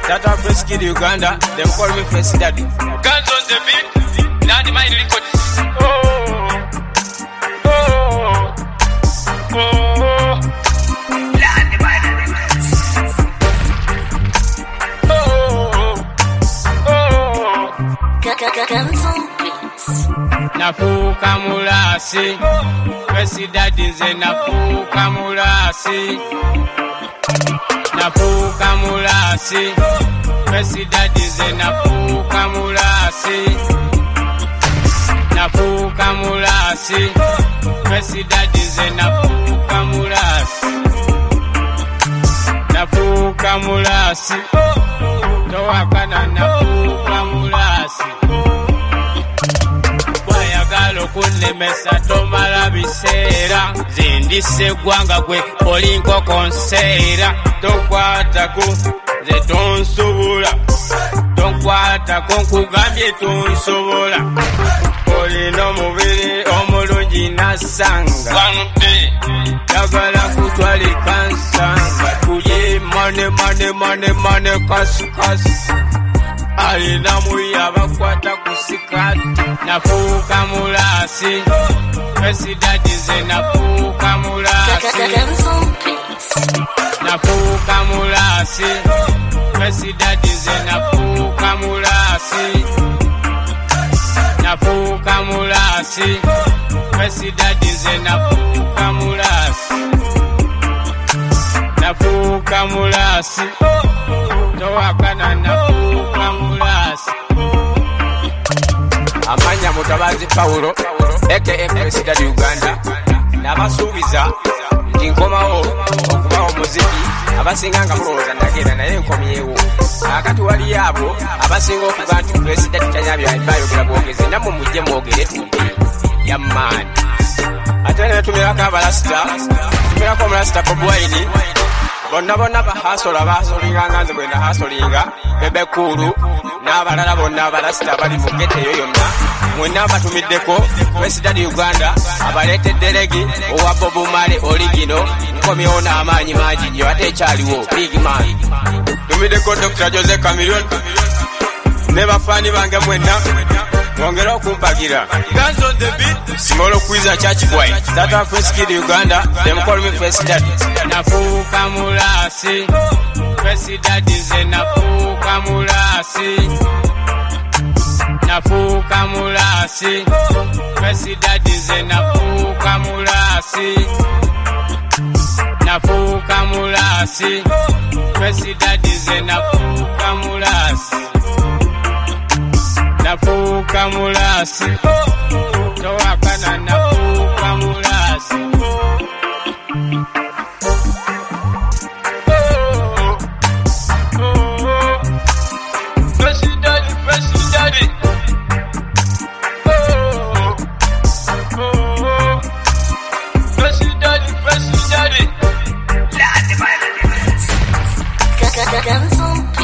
That are Fresh Kid Uganda. Them call me Fresh Daddy. Guns on the beat. Land Mine Records. Land Mine Records. Guns on beats. Nafuka mulasi. Fresh Daddy ze nafuka mulasi. Nafuka mulasi. Fresh Daddy ze nafuka mulasi. Nafuka mulasi. Fresh Daddy ze nafuka mulasi. Nafuka mulasi. Towakana nafuka mulasi. Bwayagala okunemesa tomala biseera. Zindise gwanga gwe olinko konseera. Tokwatako ze tonsobola. Tonkwatako nkugambye tonsobola. Olina omubiri omulungi nasanga. Yagala kutwalika nsanga. Tulye mane kasi. Alina muyi abakwata kusikati. Nafuuka mulasi. Fresh Daddy ze nafuuka mulasi. Guns on beats. Nafuuka mulasi. Fresh Daddy ze nafuuka mulasi. Nafuuka mulasi. Fresh Daddy ze nafuuka mulasi. Nafuuka mulasi. Towakana nafuuka mulasi. Amanya Mutabazi Paulo aka Fresh Daddy Uganda. Nabasuubiza nti nkomawo okubawo muziki abasinga nga mulowooza ndagenda naye nkomyewo. Akati wali abo abasinga okuga nti Fresh Daddy tanyabya bayogera bwogezi namwe mujje mwogere tumbi yammaani. Ate ne tumirako abalasita, tumirako omulasita Bobi Wine. Bonna bahasola bahasolinganga nze bwe nahasolinga Bebe Cool n'abalala bonna abalasita bali mu gete eyo yonna. Mwenna mbatumiddeko Fresh Daddy Uganda abaleetedde regi owa Bob Marley original. Nkomyewo n'amaanyi mangi nnyo ate ekyaliwo big man. Tumiddeko Dr. Jose Chameleone ne bafaani bange mwenna mwongere okumpagira. Guns on the beat. Small Kwiza Church Boy. That are Fresh Kid Uganda. Them call me Fresh Daddy. Nafuuka mulasi. Fresh Daddy ze nafuuka mulasi. Nafuuka mulasi. Fresh Daddy ze nafuuka mulasi. Nafuuka mulasi. Fresh Daddy ze nafuuka mulasi. Nafuuka mulasi. Towakana nafuuka mulasi. Fresh Daddy, Fresh Daddy. Fresh Daddy, Fresh Daddy. Guns on beats.